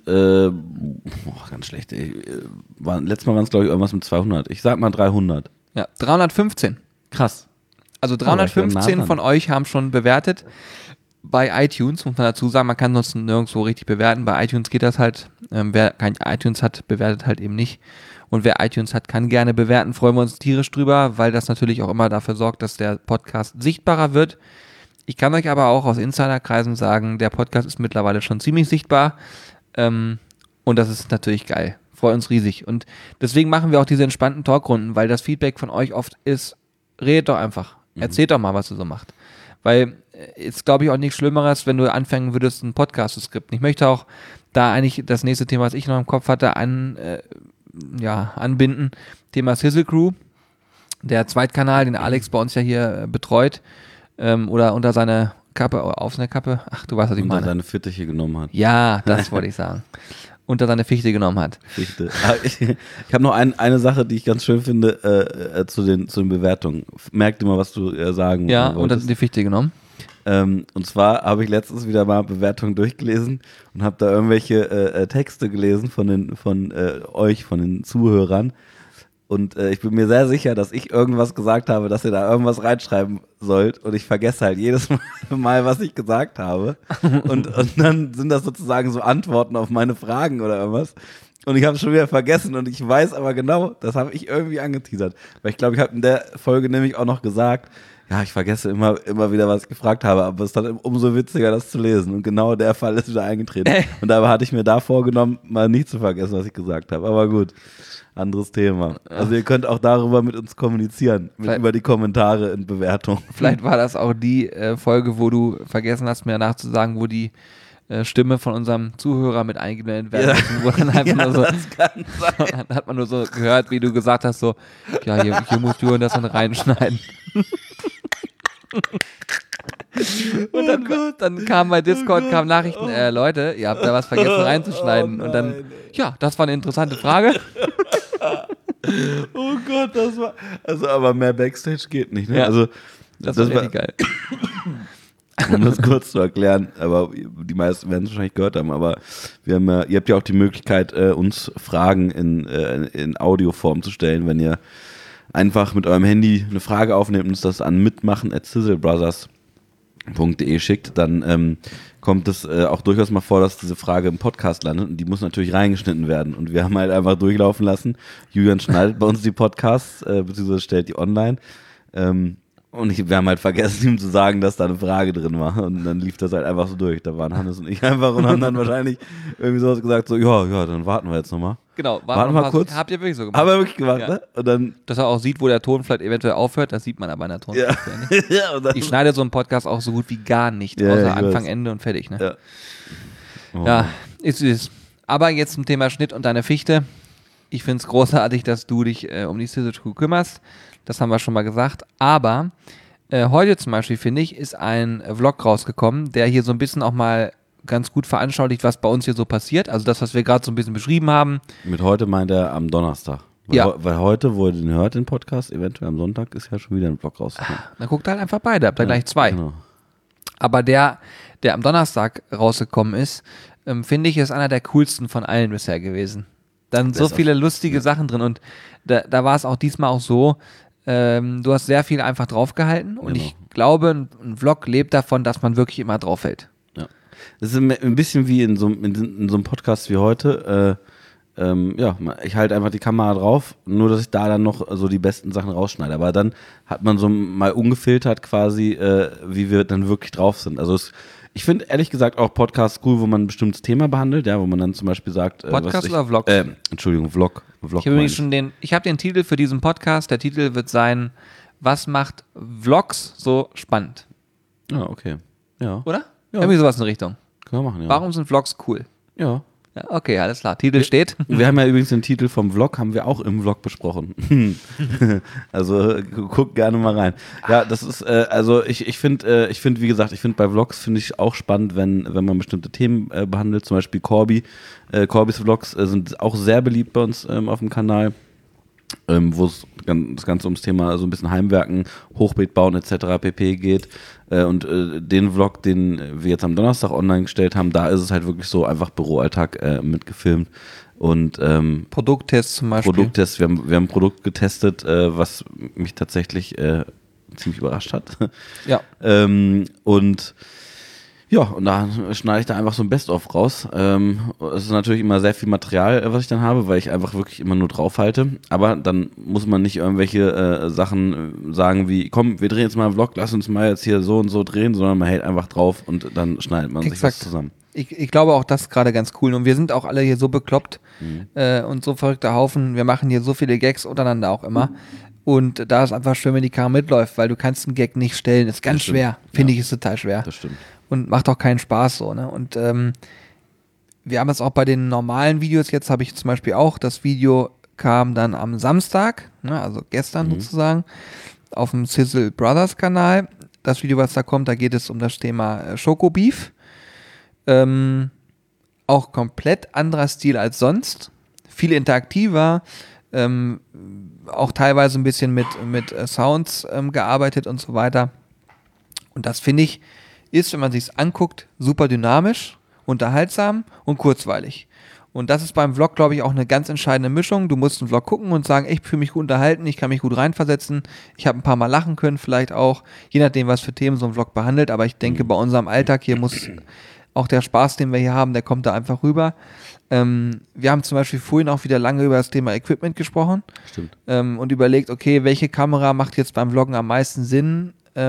ganz schlecht. Letztes Mal waren es, glaube ich, irgendwas mit 200. Ich sag mal 300. Ja, 315. Krass. Also 315 von euch haben schon bewertet. Bei iTunes, muss man dazu sagen, man kann uns nirgendwo richtig bewerten. Bei iTunes geht das halt. Wer kein iTunes hat, bewertet halt eben nicht. Und wer iTunes hat, kann gerne bewerten. Freuen wir uns tierisch drüber, weil das natürlich auch immer dafür sorgt, dass der Podcast sichtbarer wird. Ich kann euch aber auch aus Insiderkreisen sagen, der Podcast ist mittlerweile schon ziemlich sichtbar. Und das ist natürlich geil. Freut uns riesig. Und deswegen machen wir auch diese entspannten Talkrunden, weil das Feedback von euch oft ist, redet doch einfach. Erzählt doch mal, was ihr so macht. Weil ist, glaube ich, auch nichts Schlimmeres, wenn du anfangen würdest, einen Podcast zu skripten. Ich möchte auch da eigentlich das nächste Thema, was ich noch im Kopf hatte, anbinden. Thema Sizzle Crew. Der Zweitkanal, den Alex bei uns ja hier betreut. Oder unter seine Kappe, auf seine Kappe. Ach, du weißt, was ich meine. Unter seine Fittiche genommen hat. Ja, das wollte ich sagen. Unter seine Fichte genommen hat. Fichte. Ich habe noch eine Sache, die ich ganz schön finde, zu den Bewertungen. Merk dir mal, was du sagen Ja, wolltest. unter die Fichte genommen. Und zwar habe ich letztens wieder mal Bewertungen durchgelesen und habe da irgendwelche Texte gelesen von den Zuhörern. Und ich bin mir sehr sicher, dass ich irgendwas gesagt habe, dass ihr da irgendwas reinschreiben sollt. Und ich vergesse halt jedes Mal, was ich gesagt habe. Und dann sind das sozusagen so Antworten auf meine Fragen oder irgendwas. Und ich habe es schon wieder vergessen. Und ich weiß aber genau, das habe ich irgendwie angeteasert. Weil ich glaube, ich habe in der Folge nämlich auch noch gesagt, ja, ich vergesse immer wieder, was ich gefragt habe. Aber es ist dann umso witziger, das zu lesen. Und genau der Fall ist wieder eingetreten. Und dabei hatte ich mir da vorgenommen, mal nicht zu vergessen, was ich gesagt habe. Aber gut. Anderes Thema. Also ihr könnt auch darüber mit uns kommunizieren, über die Kommentare in Bewertungen. Vielleicht war das auch die Folge, wo du vergessen hast, mir nachzusagen, wo die Stimme von unserem Zuhörer mit eingeblendet werden müssen, wo dann einfach nur so, das kann sein. dann hat man nur so gehört, wie du gesagt hast, so, ja, hier musst du das dann reinschneiden. Und dann kam bei Discord Nachrichten, Leute, ihr habt da was vergessen reinzuschneiden. Und dann, ja, das war eine interessante Frage. Oh Gott, das war. Also, aber mehr Backstage geht nicht, ne? Ja, also, das war richtig geil. Um das kurz zu erklären, aber die meisten werden es wahrscheinlich gehört haben, aber ihr habt ja auch die Möglichkeit, uns Fragen in Audioform zu stellen, wenn ihr einfach mit eurem Handy eine Frage aufnehmt und uns das an mitmachen@sizzlebrothers.de schickt, dann kommt es auch durchaus mal vor, dass diese Frage im Podcast landet und die muss natürlich reingeschnitten werden und wir haben halt einfach durchlaufen lassen. Julian schneidet bei uns die Podcasts, beziehungsweise stellt die online und wir haben halt vergessen, ihm zu sagen, dass da eine Frage drin war und dann lief das halt einfach so durch. Da waren Hannes und ich einfach und haben dann wahrscheinlich irgendwie sowas gesagt, so ja, dann warten wir jetzt nochmal. Genau, warten wir mal kurz. Habt ihr wirklich so gemacht? Haben wir wirklich gemacht, ja. Ne? Und dann, dass er auch sieht, wo der Ton vielleicht eventuell aufhört, das sieht man aber in der Tonspur nicht. Ja, und dann, ich schneide so einen Podcast auch so gut wie gar nicht, außer Anfang, Ende und fertig. Ne? Ja, ja, ist. Aber jetzt zum Thema Schnitt und deine Fichte. Ich finde es großartig, dass du dich um die Sizzle Crew kümmerst. Das haben wir schon mal gesagt. Aber heute zum Beispiel, finde ich, ist ein Vlog rausgekommen, der hier so ein bisschen auch mal ganz gut veranschaulicht, was bei uns hier so passiert. Also das, was wir gerade so ein bisschen beschrieben haben. Mit heute meint er am Donnerstag. Weil heute, wo ihr den hört, den Podcast, eventuell am Sonntag, ist ja schon wieder ein Vlog rausgekommen. Dann guckt halt einfach beide, habt ihr gleich zwei. Genau. Aber der am Donnerstag rausgekommen ist, finde ich, ist einer der coolsten von allen bisher gewesen. Dann so viele lustige Sachen drin und da war es auch diesmal auch so, du hast sehr viel einfach draufgehalten und ich glaube, ein Vlog lebt davon, dass man wirklich immer drauf hält. Ja. Das ist ein bisschen wie in so einem Podcast wie heute. Ich halte einfach die Kamera drauf, nur dass ich da dann noch so die besten Sachen rausschneide. Aber dann hat man so mal ungefiltert quasi, wie wir dann wirklich drauf sind. Also ich finde ehrlich gesagt auch Podcasts cool, wo man ein bestimmtes Thema behandelt, ja, wo man dann zum Beispiel sagt, Podcast oder Vlog? Entschuldigung, Vlog. Ich habe den Titel für diesen Podcast. Der Titel wird sein: Was macht Vlogs so spannend? Ja, okay. Ja. Oder? Ja. Irgendwie sowas in Richtung. Können wir machen, ja. Warum sind Vlogs cool? Ja. Ja, okay, alles klar. Titel steht. Wir haben ja übrigens den Titel vom Vlog, haben wir auch im Vlog besprochen. Also guck gerne mal rein. Ja, das ist, also ich finde, wie gesagt, ich finde bei Vlogs finde ich auch spannend, wenn man bestimmte Themen behandelt, zum Beispiel Corbys Vlogs sind auch sehr beliebt bei uns auf dem Kanal. Wo es das Ganze ums Thema so ein bisschen Heimwerken, Hochbeet bauen etc. pp. Geht. Und den Vlog, den wir jetzt am Donnerstag online gestellt haben, da ist es halt wirklich so einfach Büroalltag mitgefilmt. Und Produkttests zum Beispiel. Produkttests, wir haben ein Produkt getestet, was mich tatsächlich ziemlich überrascht hat. Ja. Und da schneide ich da einfach so ein Best-of raus. Es ist natürlich immer sehr viel Material, was ich dann habe, weil ich einfach wirklich immer nur draufhalte. Aber dann muss man nicht irgendwelche Sachen sagen wie, komm, wir drehen jetzt mal einen Vlog, lass uns mal jetzt hier so und so drehen, sondern man hält einfach drauf und dann schneidet man sich was zusammen. Ich glaube auch, das ist gerade ganz cool. Und wir sind auch alle hier so bekloppt und so verrückter Haufen. Wir machen hier so viele Gags untereinander auch immer. Und da ist einfach schön, wenn die Kamera mitläuft, weil du kannst einen Gag nicht stellen. Ist ganz schwer. Finde ich, ist total schwer. Das stimmt. Und macht auch keinen Spaß so, ne? Und wir haben es auch bei den normalen Videos, jetzt habe ich zum Beispiel auch, das Video kam dann am Samstag, ne, also gestern sozusagen, auf dem Sizzle Brothers Kanal. Das Video, was da kommt, da geht es um das Thema Schokobeef. Auch komplett anderer Stil als sonst. Viel interaktiver, auch teilweise ein bisschen mit Sounds gearbeitet und so weiter. Und das finde ich, ist, wenn man sich es anguckt, super dynamisch, unterhaltsam und kurzweilig. Und das ist beim Vlog, glaube ich, auch eine ganz entscheidende Mischung. Du musst einen Vlog gucken und sagen, ich fühle mich gut unterhalten, ich kann mich gut reinversetzen, ich habe ein paar Mal lachen können, vielleicht auch, je nachdem, was für Themen so ein Vlog behandelt. Aber ich denke, bei unserem Alltag hier muss auch der Spaß, den wir hier haben, der kommt da einfach rüber. Wir haben zum Beispiel vorhin auch wieder lange über das Thema Equipment gesprochen. Stimmt. Und überlegt, okay, welche Kamera macht jetzt beim Vloggen am meisten Sinn?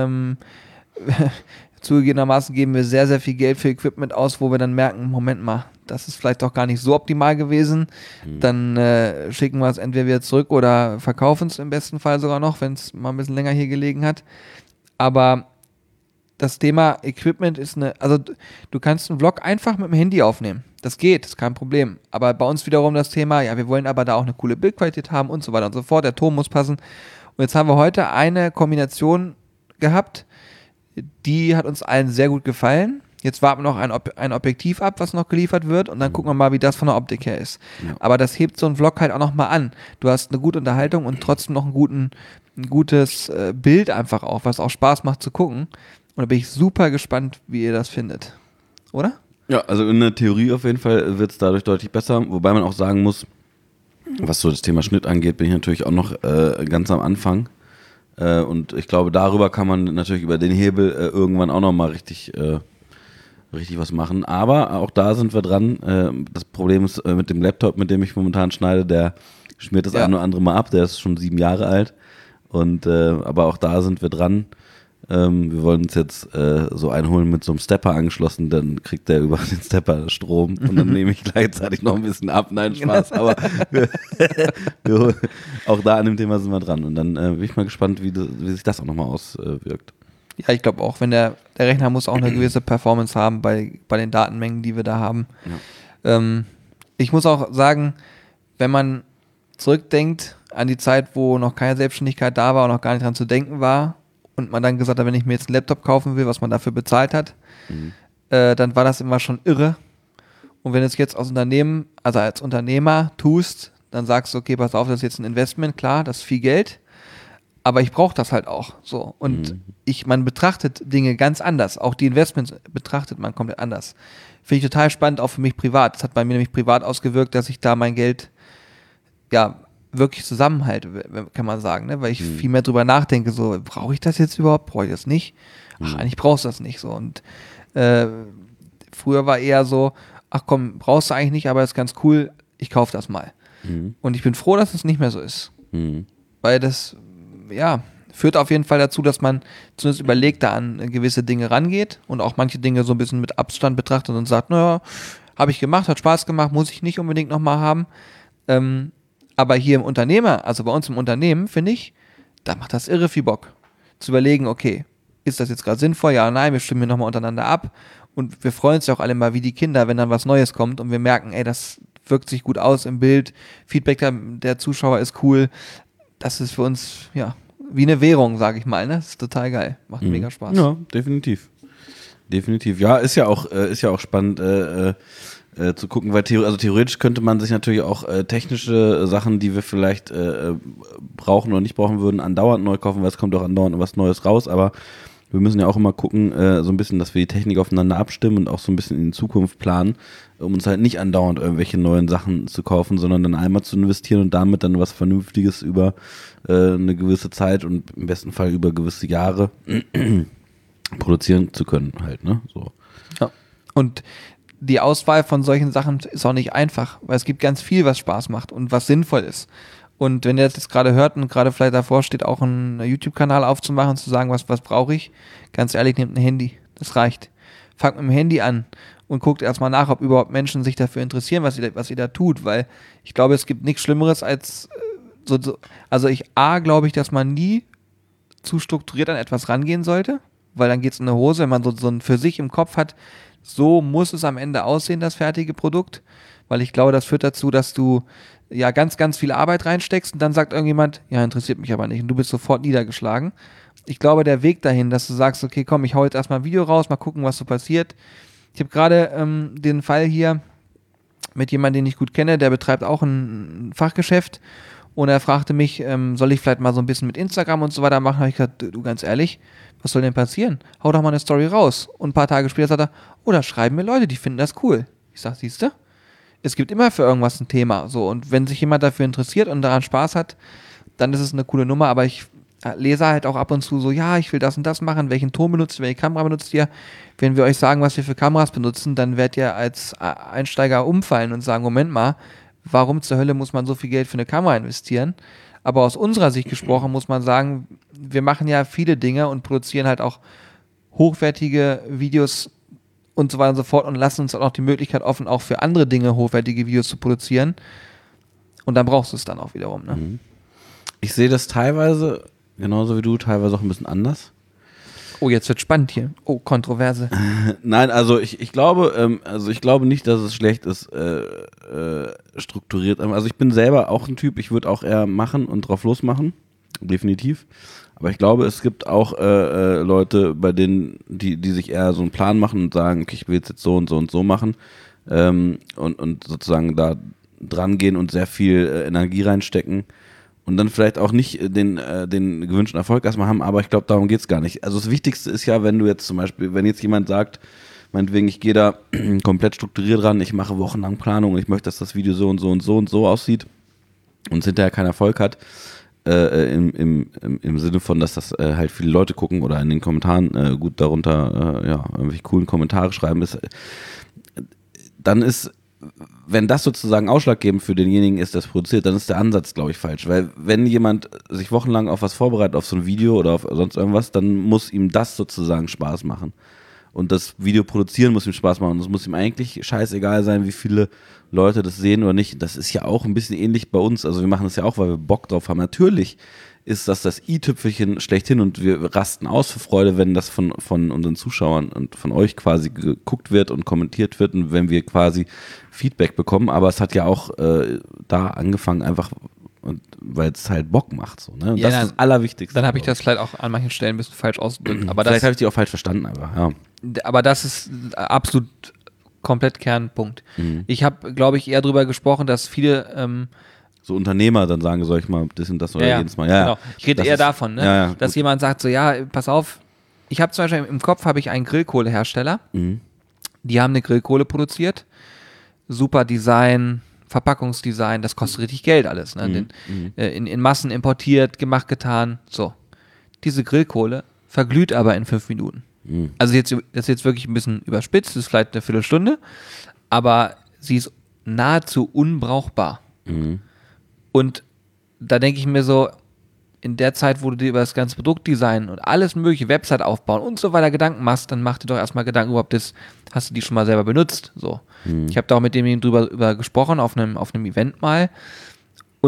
Zugegebenermaßen geben wir sehr, sehr viel Geld für Equipment aus, wo wir dann merken, Moment mal, das ist vielleicht doch gar nicht so optimal gewesen. Dann schicken wir es entweder wieder zurück oder verkaufen es im besten Fall sogar noch, wenn es mal ein bisschen länger hier gelegen hat. Aber das Thema Equipment ist also du kannst einen Vlog einfach mit dem Handy aufnehmen. Das geht, ist kein Problem. Aber bei uns wiederum das Thema, ja, wir wollen aber da auch eine coole Bildqualität haben und so weiter und so fort. Der Ton muss passen. Und jetzt haben wir heute eine Kombination gehabt, die hat uns allen sehr gut gefallen. Jetzt warten wir noch ein Objektiv ab, was noch geliefert wird und dann gucken wir mal, wie das von der Optik her ist. Ja. Aber das hebt so einen Vlog halt auch nochmal an. Du hast eine gute Unterhaltung und trotzdem noch ein gutes Bild einfach auch, was auch Spaß macht zu gucken. Und da bin ich super gespannt, wie ihr das findet. Oder? Ja, also in der Theorie auf jeden Fall wird es dadurch deutlich besser, wobei man auch sagen muss, was so das Thema Schnitt angeht, bin ich natürlich auch noch ganz am Anfang. Und ich glaube, darüber kann man natürlich über den Hebel irgendwann auch nochmal richtig was machen. Aber auch da sind wir dran. Das Problem ist mit dem Laptop, mit dem ich momentan schneide, der schmiert das ein oder andere Mal ab. Der ist schon 7 Jahre alt. Und aber auch da sind wir dran. Wir wollen uns jetzt so einholen mit so einem Stepper angeschlossen, dann kriegt der über den Stepper Strom und dann nehme ich gleichzeitig noch ein bisschen ab. Nein, Spaß, aber auch da an dem Thema sind wir dran und dann bin ich mal gespannt, wie sich das auch nochmal auswirkt. Ja, ich glaube auch, wenn der Rechner muss auch eine gewisse Performance haben bei den Datenmengen, die wir da haben. Ja. Ich muss auch sagen, wenn man zurückdenkt an die Zeit, wo noch keine Selbstständigkeit da war und noch gar nicht dran zu denken war, und man dann gesagt hat, wenn ich mir jetzt einen Laptop kaufen will, was man dafür bezahlt hat, dann war das immer schon irre. Und wenn du es jetzt als Unternehmer tust, dann sagst du, okay, pass auf, das ist jetzt ein Investment, klar, das ist viel Geld, aber ich brauche das halt auch. So. Und man betrachtet Dinge ganz anders. Auch die Investments betrachtet man komplett anders. Finde ich total spannend, auch für mich privat. Das hat bei mir nämlich privat ausgewirkt, dass ich da mein Geld, ja, wirklich zusammenhalte, kann man sagen, ne? Weil ich viel mehr drüber nachdenke, so, brauche ich das jetzt überhaupt, brauche ich das nicht? Ach, eigentlich brauchst du das nicht so. Und früher war eher so, ach komm, brauchst du eigentlich nicht, aber ist ganz cool, ich kaufe das mal. Und ich bin froh, dass es nicht mehr so ist. Weil das, ja, führt auf jeden Fall dazu, dass man zumindest überlegt, da an gewisse Dinge rangeht und auch manche Dinge so ein bisschen mit Abstand betrachtet und sagt, naja, habe ich gemacht, hat Spaß gemacht, muss ich nicht unbedingt nochmal haben. Aber hier im Unternehmer, also bei uns im Unternehmen, finde ich, da macht das irre viel Bock. Zu überlegen, okay, ist das jetzt gerade sinnvoll? Ja, nein, wir stimmen hier nochmal untereinander ab. Und wir freuen uns ja auch alle mal wie die Kinder, wenn dann was Neues kommt und wir merken, ey, das wirkt sich gut aus im Bild, Feedback der Zuschauer ist cool. Das ist für uns, ja, wie eine Währung, sage ich mal, ne? Das ist total geil. Macht mega Spaß. Ja, definitiv. Definitiv. Ja, ist ja auch spannend zu gucken, weil theoretisch könnte man sich natürlich auch technische Sachen, die wir vielleicht brauchen oder nicht brauchen würden, andauernd neu kaufen, weil es kommt auch andauernd was Neues raus, aber wir müssen ja auch immer gucken, so ein bisschen, dass wir die Technik aufeinander abstimmen und auch so ein bisschen in die Zukunft planen, um uns halt nicht andauernd irgendwelche neuen Sachen zu kaufen, sondern dann einmal zu investieren und damit dann was Vernünftiges über eine gewisse Zeit und im besten Fall über gewisse Jahre produzieren zu können halt, ne? So. Ja. Und die Auswahl von solchen Sachen ist auch nicht einfach, weil es gibt ganz viel, was Spaß macht und was sinnvoll ist. Und wenn ihr das jetzt gerade hört und gerade vielleicht davor steht, auch einen YouTube-Kanal aufzumachen und zu sagen, was brauche ich, ganz ehrlich, nehmt ein Handy. Das reicht. Fangt mit dem Handy an und guckt erstmal nach, ob überhaupt Menschen sich dafür interessieren, was ihr da tut, weil ich glaube, es gibt nichts Schlimmeres als glaube ich, dass man nie zu strukturiert an etwas rangehen sollte, weil dann geht es in eine Hose, wenn man so ein für sich im Kopf hat, so muss es am Ende aussehen, das fertige Produkt, weil ich glaube, das führt dazu, dass du ja ganz, ganz viel Arbeit reinsteckst und dann sagt irgendjemand, ja, interessiert mich aber nicht und du bist sofort niedergeschlagen. Ich glaube, der Weg dahin, dass du sagst, okay, komm, ich hau jetzt erstmal ein Video raus, mal gucken, was so passiert. Ich habe gerade den Fall hier mit jemandem, den ich gut kenne, der betreibt auch ein Fachgeschäft und er fragte mich, soll ich vielleicht mal so ein bisschen mit Instagram und so weiter machen? Habe ich gesagt, du, ganz ehrlich, was soll denn passieren? Hau doch mal eine Story raus. Und ein paar Tage später sagt er, oh, da schreiben mir Leute, die finden das cool. Ich sag, siehste, es gibt immer für irgendwas ein Thema. So, und wenn sich jemand dafür interessiert und daran Spaß hat, dann ist es eine coole Nummer. Aber ich lese halt auch ab und zu so, ja, ich will das und das machen. Welchen Ton benutzt ihr? Welche Kamera benutzt ihr? Wenn wir euch sagen, was wir für Kameras benutzen, dann werdet ihr als Einsteiger umfallen und sagen, Moment mal, warum zur Hölle muss man so viel Geld für eine Kamera investieren? Aber aus unserer Sicht gesprochen muss man sagen, wir machen ja viele Dinge und produzieren halt auch hochwertige Videos und so weiter und so fort und lassen uns auch die Möglichkeit offen, auch für andere Dinge hochwertige Videos zu produzieren. Und dann brauchst du es dann auch wiederum. Ne? Ich sehe das teilweise, genauso wie du, teilweise auch ein bisschen anders. Oh, jetzt wird spannend hier. Oh, Kontroverse. Nein, also ich glaube, nicht, dass es schlecht ist, strukturiert. Also ich bin selber auch ein Typ, ich würde auch eher machen und drauf losmachen. Definitiv. Aber ich glaube, es gibt auch Leute, bei denen, die sich eher so einen Plan machen und sagen, okay, ich will jetzt so und so und so machen, und sozusagen da dran gehen und sehr viel Energie reinstecken. Und dann vielleicht auch nicht den gewünschten Erfolg erstmal haben, aber ich glaube, darum geht's gar nicht. Also das Wichtigste ist ja, wenn du jetzt zum Beispiel, wenn jetzt jemand sagt, meinetwegen, ich gehe da komplett strukturiert ran, ich mache wochenlang Planung und ich möchte, dass das Video so und so und so und so aussieht und es hinterher keinen Erfolg hat, im Sinne von, dass das halt viele Leute gucken oder in den Kommentaren gut darunter irgendwelche coolen Kommentare schreiben, dann ist, wenn das sozusagen ausschlaggebend für denjenigen ist, der es produziert, dann ist der Ansatz, glaube ich, falsch. Weil wenn jemand sich wochenlang auf was vorbereitet, auf so ein Video oder auf sonst irgendwas, dann muss ihm das sozusagen Spaß machen. Und das Video produzieren muss ihm Spaß machen. Und es muss ihm eigentlich scheißegal sein, wie viele Leute das sehen oder nicht. Das ist ja auch ein bisschen ähnlich bei uns. Also wir machen das ja auch, weil wir Bock drauf haben. Natürlich ist das i-Tüpfelchen schlechthin und wir rasten aus vor Freude, wenn das von unseren Zuschauern und von euch quasi geguckt wird und kommentiert wird und wenn wir quasi Feedback bekommen. Aber es hat ja auch da angefangen einfach, weil es halt Bock macht. So, ne? Und ja, das ist das Allerwichtigste. Dann habe ich das vielleicht auch an manchen Stellen ein bisschen falsch ausgedrückt. Aber vielleicht habe ich die auch falsch verstanden, ja. Aber das ist absolut komplett Kernpunkt. Ich habe, glaube ich, eher darüber gesprochen, dass viele so Unternehmer dann sagen, soll ich mal das und das oder jedes Mal. Ja, genau. Ich rede eher davon, ne? Dass jemand sagt so, ja, pass auf, ich habe zum Beispiel im Kopf habe ich einen Grillkohlehersteller, die haben eine Grillkohle produziert, super Design, Verpackungsdesign, das kostet richtig Geld alles, ne? In Massen importiert, gemacht, getan, so. Diese Grillkohle verglüht aber in 5 Minuten. Also das ist jetzt wirklich ein bisschen überspitzt, das ist vielleicht eine Viertelstunde, aber sie ist nahezu unbrauchbar. Und da denke ich mir so, in der Zeit, wo du dir über das ganze Produktdesign und alles mögliche, Website aufbauen und so weiter Gedanken machst, dann mach dir doch erstmal Gedanken, überhaupt hast du die schon mal selber benutzt? So. Ich habe da auch mit dem drüber gesprochen, auf einem Event mal. Und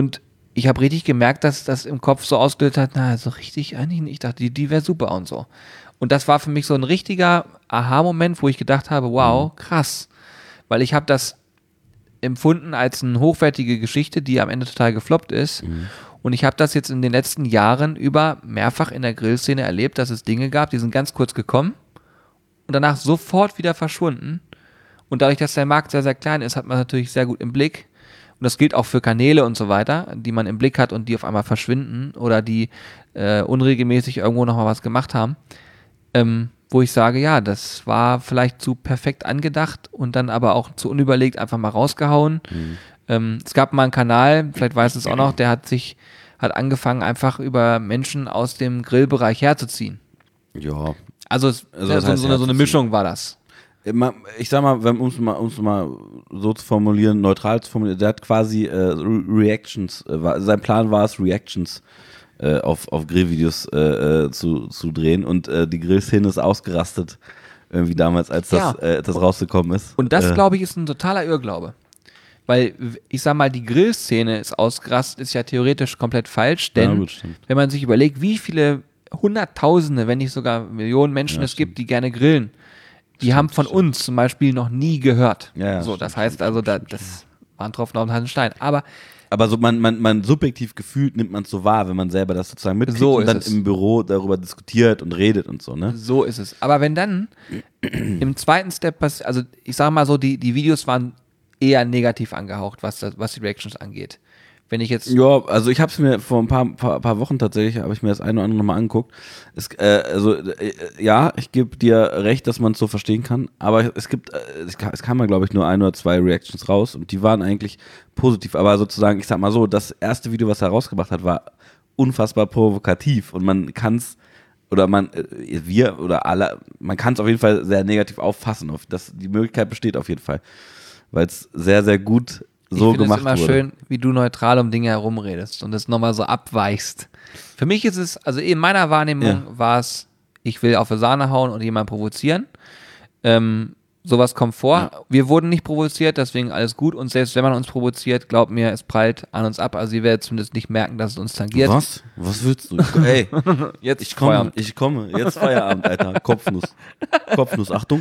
ich habe richtig gemerkt, dass das im Kopf so ausgelöst hat, na, so richtig eigentlich nicht. Ich dachte, die wäre super und so. Und das war für mich so ein richtiger Aha-Moment, wo ich gedacht habe, wow, krass. Weil ich habe das empfunden als eine hochwertige Geschichte, die am Ende total gefloppt ist. Und ich habe das jetzt in den letzten Jahren über mehrfach in der Grillszene erlebt, dass es Dinge gab, die sind ganz kurz gekommen und danach sofort wieder verschwunden. Und dadurch, dass der Markt sehr, sehr klein ist, hat man natürlich sehr gut im Blick. Und das gilt auch für Kanäle und so weiter, die man im Blick hat und die auf einmal verschwinden oder die unregelmäßig irgendwo nochmal was gemacht haben. Wo ich sage, ja, das war vielleicht zu perfekt angedacht und dann aber auch zu unüberlegt einfach mal rausgehauen. Es gab mal einen Kanal, vielleicht weißt du es auch noch, der hat angefangen, einfach über Menschen aus dem Grillbereich herzuziehen. Ja. Also so eine Mischung war das. Ich sag mal, um es mal so zu formulieren, neutral zu formulieren, der hat quasi Reactions, sein Plan war es, Reactions auf Grillvideos zu drehen und die Grillszene ist ausgerastet, irgendwie damals, als das rausgekommen ist. Und das, glaube ich, ist ein totaler Irrglaube. Weil, ich sag mal, die Grillszene ist ausgerastet, ist ja theoretisch komplett falsch, denn wenn man sich überlegt, wie viele Hunderttausende, wenn nicht sogar Millionen Menschen es gibt, die gerne grillen, die haben von uns zum Beispiel noch nie gehört. Das heißt also, das war ein Tropfen auf den heißen Stein. Aber so man subjektiv gefühlt nimmt man es so wahr, wenn man selber das sozusagen mitkriegt und dann im Büro darüber diskutiert und redet und so, ne? So ist es. Aber wenn dann im zweiten Step passiert, also ich sage mal so, die Videos waren eher negativ angehaucht, was die Reactions angeht. Wenn ich jetzt... Ja, also ich habe es mir vor ein paar Wochen tatsächlich, habe ich mir das eine oder andere nochmal angeguckt. Ja, ich gebe dir recht, dass man es so verstehen kann, aber es kam mal, glaube ich, nur 1 oder 2 Reactions raus und die waren eigentlich positiv, aber sozusagen, ich sag mal so, das erste Video, was er rausgebracht hat, war unfassbar provokativ und man kann es man kann es auf jeden Fall sehr negativ auffassen. Die Möglichkeit besteht auf jeden Fall, weil es sehr, sehr gut so gemacht wurde. Ich finde es immer schön, wie du neutral um Dinge herumredest und es nochmal so abweichst. Für mich ist es, also in meiner Wahrnehmung war es, ich will auf die Sahne hauen und jemanden provozieren. Sowas kommt vor. Ja. Wir wurden nicht provoziert, deswegen alles gut. Und selbst wenn man uns provoziert, glaubt mir, es prallt an uns ab. Also ihr werdet zumindest nicht merken, dass es uns tangiert. Was? Was willst du? Ey, jetzt ich komme. Jetzt Feierabend, Alter. Kopfnuss, Achtung.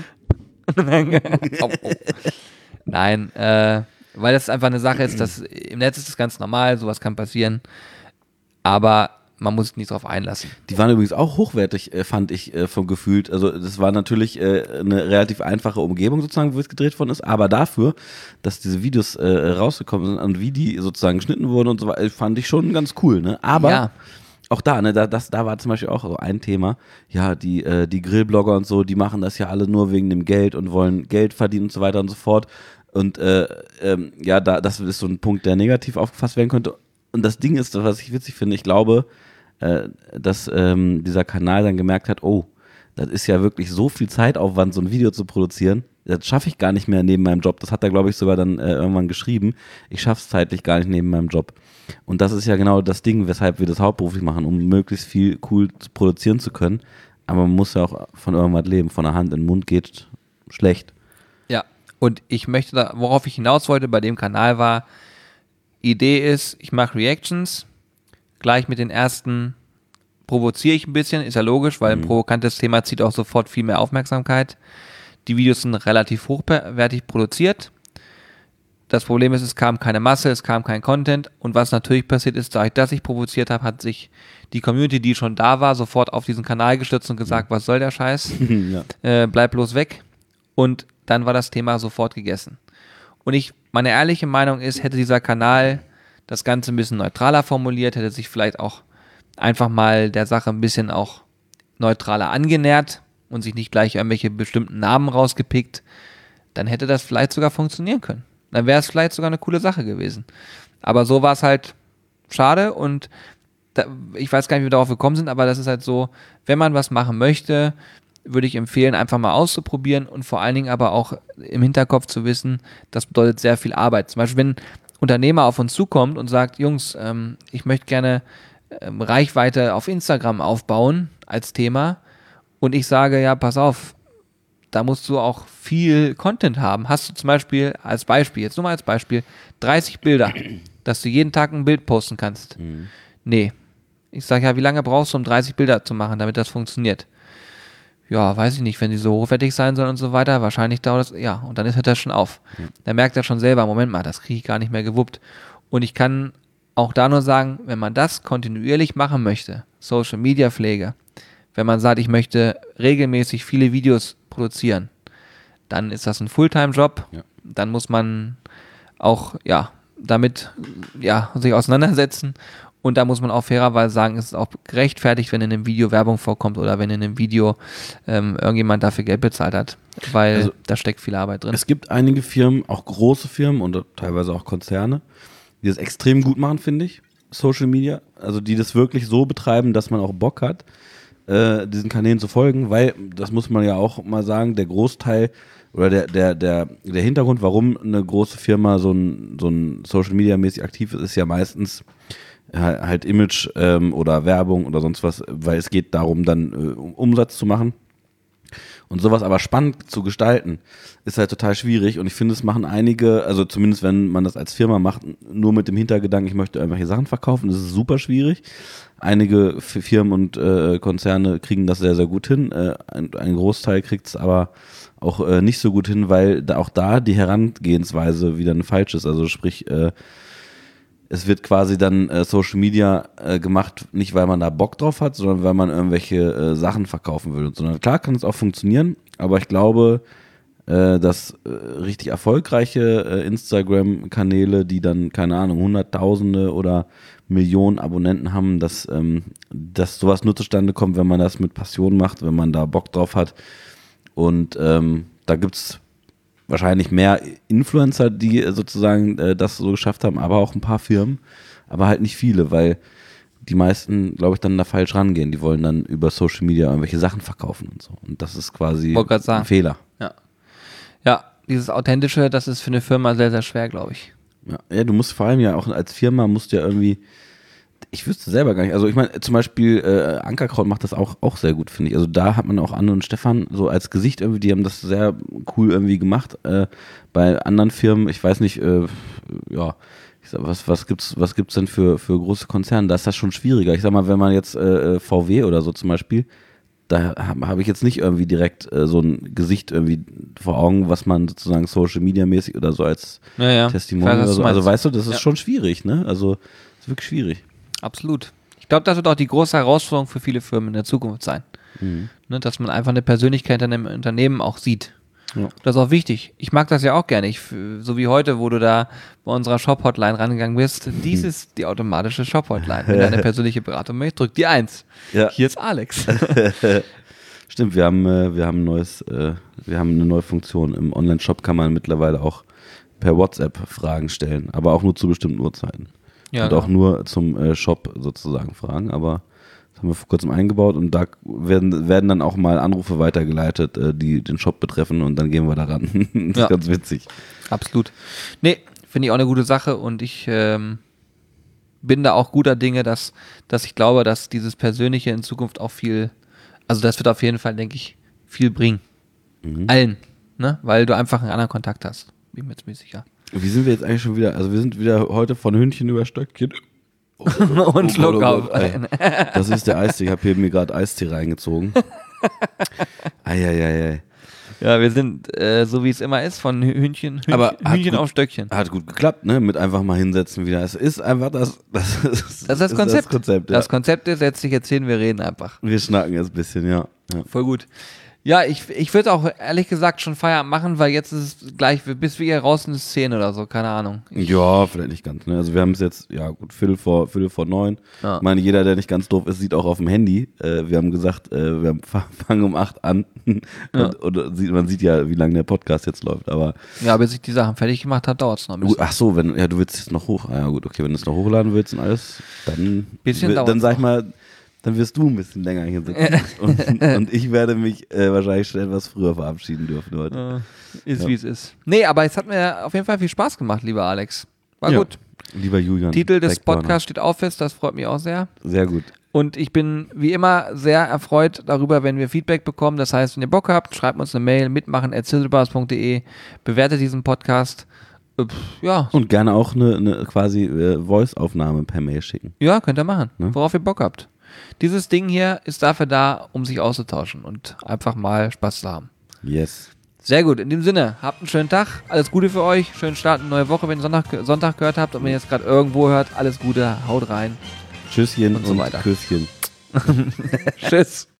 Oh. Nein, weil das einfach eine Sache ist, dass im Netz ist das ganz normal, sowas kann passieren, aber man muss sich nicht drauf einlassen. Die waren übrigens auch hochwertig, fand ich vom Gefühl. Also das war natürlich eine relativ einfache Umgebung sozusagen, wo es gedreht worden ist, aber dafür, dass diese Videos rausgekommen sind und wie die sozusagen geschnitten wurden und so weiter, fand ich schon ganz cool, ne? Aber auch da, ne, da war zum Beispiel auch so ein Thema, ja, die Grillblogger und so, die machen das ja alle nur wegen dem Geld und wollen Geld verdienen und so weiter und so fort. Und das ist so ein Punkt, der negativ aufgefasst werden könnte. Und das Ding ist, was ich witzig finde, ich glaube, dass dieser Kanal dann gemerkt hat, oh, das ist ja wirklich so viel Zeitaufwand, so ein Video zu produzieren. Das schaffe ich gar nicht mehr neben meinem Job. Das hat er, glaube ich, sogar dann irgendwann geschrieben. Ich schaffe es zeitlich gar nicht neben meinem Job. Und das ist ja genau das Ding, weshalb wir das hauptberuflich machen, um möglichst viel cool produzieren zu können. Aber man muss ja auch von irgendwas leben. Von der Hand in den Mund geht schlecht. Ja, und ich möchte worauf ich hinaus wollte bei dem Kanal war, Idee ist, ich mache Reactions, gleich mit den ersten provoziere ich ein bisschen, ist ja logisch, weil ein provokantes Thema zieht auch sofort viel mehr Aufmerksamkeit. Die Videos sind relativ hochwertig produziert. Das Problem ist, es kam keine Masse, es kam kein Content und was natürlich passiert ist, dadurch, dass ich provoziert habe, hat sich die Community, die schon da war, sofort auf diesen Kanal gestürzt und gesagt, was soll der Scheiß? Bleib bloß weg. Und dann war das Thema sofort gegessen. Und meine ehrliche Meinung ist, hätte dieser Kanal das Ganze ein bisschen neutraler formuliert, hätte sich vielleicht auch einfach mal der Sache ein bisschen auch neutraler angenähert und sich nicht gleich irgendwelche bestimmten Namen rausgepickt, dann hätte das vielleicht sogar funktionieren können. Dann wäre es vielleicht sogar eine coole Sache gewesen. Aber so war es halt schade und ich weiß gar nicht, wie wir darauf gekommen sind, aber das ist halt so, wenn man was machen möchte, würde ich empfehlen, einfach mal auszuprobieren und vor allen Dingen aber auch im Hinterkopf zu wissen, das bedeutet sehr viel Arbeit. Zum Beispiel, wenn ein Unternehmer auf uns zukommt und sagt, Jungs, ich möchte gerne Reichweite auf Instagram aufbauen als Thema und ich sage, ja, pass auf, da musst du auch viel Content haben. Hast du zum Beispiel, jetzt nur mal als Beispiel, 30 Bilder, dass du jeden Tag ein Bild posten kannst. Nee. Ich sage ja, wie lange brauchst du, um 30 Bilder zu machen, damit das funktioniert? Ja, weiß ich nicht, wenn die so hochwertig sein sollen und so weiter, wahrscheinlich dauert das, ja, und dann hört das schon auf. Dann merkt er schon selber, Moment mal, das kriege ich gar nicht mehr gewuppt. Und ich kann auch da nur sagen, wenn man das kontinuierlich machen möchte, Social Media Pflege, wenn man sagt, ich möchte regelmäßig viele Videos produzieren, dann ist das ein Fulltime-Job. Ja. Dann muss man auch, damit, sich auseinandersetzen. Und da muss man auch fairerweise sagen, es ist auch gerechtfertigt, wenn in einem Video Werbung vorkommt oder wenn in einem Video irgendjemand dafür Geld bezahlt hat, weil da steckt viel Arbeit drin. Es gibt einige Firmen, auch große Firmen und teilweise auch Konzerne, die das extrem gut machen, finde ich, Social Media. Also die das wirklich so betreiben, dass man auch Bock hat, diesen Kanälen zu folgen, weil, das muss man ja auch mal sagen, der Großteil oder der Hintergrund, warum eine große Firma so ein Social Media mäßig aktiv ist ja meistens halt Image oder Werbung oder sonst was, weil es geht darum, dann Umsatz zu machen. Und sowas aber spannend zu gestalten, ist halt total schwierig. Und ich finde, es machen einige, also zumindest wenn man das als Firma macht, nur mit dem Hintergedanken, ich möchte irgendwelche Sachen verkaufen, das ist super schwierig. Einige Firmen und Konzerne kriegen das sehr, sehr gut hin. Ein Großteil kriegt es aber auch nicht so gut hin, weil auch da die Herangehensweise wieder eine falsche ist. Also sprich, es wird quasi dann Social Media gemacht, nicht weil man da Bock drauf hat, sondern weil man irgendwelche Sachen verkaufen will. Sondern klar kann es auch funktionieren, aber ich glaube, dass richtig erfolgreiche Instagram-Kanäle, die dann, keine Ahnung, Hunderttausende oder Millionen Abonnenten haben, dass sowas nur zustande kommt, wenn man das mit Passion macht, wenn man da Bock drauf hat. Und da gibt es wahrscheinlich mehr Influencer, die sozusagen das so geschafft haben, aber auch ein paar Firmen, aber halt nicht viele, weil die meisten, glaube ich, dann da falsch rangehen. Die wollen dann über Social Media irgendwelche Sachen verkaufen und so. Und das ist quasi ein Fehler. Ja, dieses Authentische, das ist für eine Firma sehr, sehr schwer, glaube ich. Ja, du musst vor allem ja auch als Firma musst ja irgendwie, ich wüsste selber gar nicht, also ich meine zum Beispiel Ankerkraut macht das auch sehr gut, finde ich. Also da hat man auch Anne und Stefan so als Gesicht irgendwie, die haben das sehr cool irgendwie gemacht. Bei anderen Firmen, ich weiß nicht, ich sag, was gibt's denn für große Konzerne? Da ist das schon schwieriger. Ich sag mal, wenn man jetzt VW oder so zum Beispiel, da habe ich jetzt nicht irgendwie direkt so ein Gesicht irgendwie vor Augen, was man sozusagen Social Media mäßig oder so als Testimonial oder so. Also weißt du, das ist schon schwierig, ne? Also das ist wirklich schwierig. Absolut. Ich glaube, das wird auch die große Herausforderung für viele Firmen in der Zukunft sein. Ne, dass man einfach eine Persönlichkeit in einem Unternehmen auch sieht. Ja. Das ist auch wichtig. Ich mag das ja auch gerne. So wie heute, wo du da bei unserer Shop-Hotline rangegangen bist. Dies ist die automatische Shop-Hotline. Wenn du eine persönliche Beratung möchtest, drück die 1. Ja. Hier ist Alex. Stimmt, wir haben eine neue Funktion. Im Online-Shop kann man mittlerweile auch per WhatsApp Fragen stellen, aber auch nur zu bestimmten Uhrzeiten. Ja, und auch nur zum Shop sozusagen Fragen, aber das haben wir vor kurzem eingebaut und da werden dann auch mal Anrufe weitergeleitet, die den Shop betreffen und dann gehen wir da ran. Das ist ganz witzig. Absolut. Nee, finde ich auch eine gute Sache und ich bin da auch guter Dinge, dass ich glaube, dass dieses Persönliche in Zukunft auch viel, also das wird auf jeden Fall, denke ich, viel bringen. Allen, ne? Weil du einfach einen anderen Kontakt hast. Bin mir ziemlich sicher. Wie sind wir jetzt eigentlich schon wieder? Also wir sind wieder heute von Hühnchen über Stöckchen. Und Schluck auf. Das ist der Eistee. Ich habe hier mir gerade Eistee reingezogen. Eieiei. Ja, wir sind, so wie es immer ist, von Hühnchen auf Stöckchen. Hat gut geklappt, ne? Mit einfach mal hinsetzen wieder. Es ist einfach das ist das Konzept. Das Konzept ist, setz dich jetzt hin, wir reden einfach. Wir schnacken jetzt ein bisschen, ja. Voll gut. Ja, ich würde auch ehrlich gesagt schon Feierabend machen, weil jetzt ist es gleich, bis wir hier raus in die Szene oder so, keine Ahnung. Ja, vielleicht nicht ganz. Ne? Also wir haben es jetzt, ja gut, Viertel vor 9. Ja. Ich meine, jeder, der nicht ganz doof ist, sieht auch auf dem Handy. Wir haben gesagt, wir fangen um 8 an. Und man sieht ja, wie lange der Podcast jetzt läuft. Aber ja, bis ich die Sachen fertig gemacht habe, dauert es noch ein bisschen. Ach so, du willst es noch hoch. Ja gut, okay, wenn du es noch hochladen willst und alles, dann sag ich mal, dann wirst du ein bisschen länger hier sitzen. und ich werde mich wahrscheinlich schon etwas früher verabschieden dürfen heute. Wie es ist. Nee, aber es hat mir auf jeden Fall viel Spaß gemacht, lieber Alex. War gut. Lieber Julian. Titel des Podcasts steht auch fest, das freut mich auch sehr. Sehr gut. Und ich bin wie immer sehr erfreut darüber, wenn wir Feedback bekommen. Das heißt, wenn ihr Bock habt, schreibt uns eine Mail, mitmachen@sizzlebars.de, bewertet diesen Podcast Ja. Und gerne auch eine quasi Voice-Aufnahme per Mail schicken. Ja, könnt ihr machen, Ne? worauf ihr Bock habt. Dieses Ding hier ist dafür da, um sich auszutauschen und einfach mal Spaß zu haben. Yes. Sehr gut, in dem Sinne, habt einen schönen Tag, alles Gute für euch, schönen Start in eine neue Woche, wenn ihr Sonntag gehört habt und wenn ihr jetzt gerade irgendwo hört, alles Gute, haut rein. Tschüsschen Und so weiter. Küsschen. Tschüss.